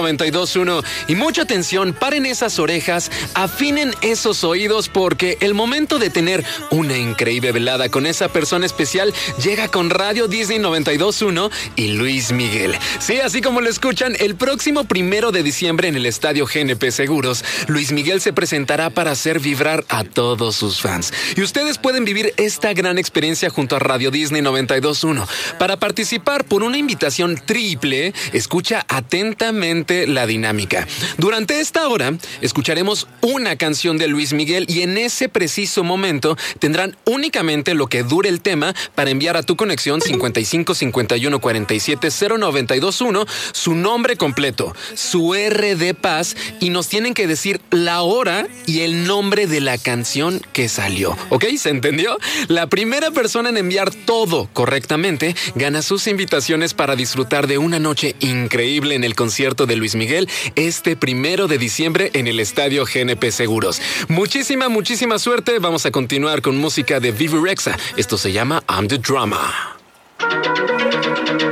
92.1 y mucha atención, paren esas orejas, afinen esos oídos porque el momento de tener una increíble velada con esa persona especial llega con Radio Disney 92.1 y Luis Miguel. Sí, así como lo escuchan, el próximo 1 de diciembre en el Estadio GNP Seguros, Luis Miguel se presentará para hacer vibrar a todos sus fans. Y ustedes pueden vivir esta gran experiencia junto a Radio Disney 92.1. Para participar por una invitación triple, escucha atentamente la dinámica. Durante esta hora escucharemos una canción de Luis Miguel y en ese preciso momento tendrán únicamente lo que dure el tema para enviar a tu conexión 55 51 47 0921 su nombre completo, su RD Paz y nos tienen que decir la hora y el nombre de la canción que salió. ¿Ok? ¿Se entendió? La primera persona en enviar todo correctamente gana sus invitaciones para disfrutar de una noche increíble en el concierto de Luis Miguel este 1 de diciembre en el Estadio GNP Seguros. Muchísima suerte. Vamos a continuar con música de Vivi Rexha. Esto se llama I'm the Drama.